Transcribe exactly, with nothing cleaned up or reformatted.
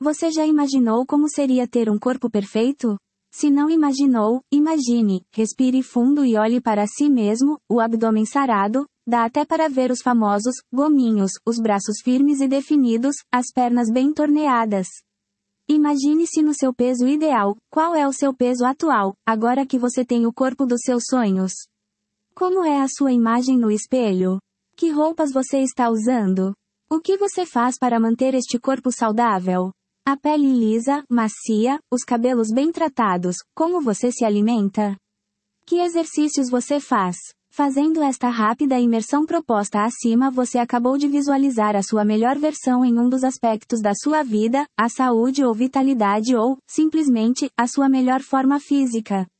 Você já imaginou como seria ter um corpo perfeito? Se não imaginou, imagine, respire fundo e olhe para si mesmo, o abdômen sarado, dá até para ver os famosos gominhos, os braços firmes e definidos, as pernas bem torneadas. Imagine-se no seu peso ideal. Qual é o seu peso atual, agora que você tem o corpo dos seus sonhos? Como é a sua imagem no espelho? Que roupas você está usando? O que você faz para manter este corpo saudável? A pele lisa, macia, os cabelos bem tratados, como você se alimenta? Que exercícios você faz? Fazendo esta rápida imersão proposta acima, você acabou de visualizar a sua melhor versão em um dos aspectos da sua vida, a saúde ou vitalidade ou, simplesmente, a sua melhor forma física.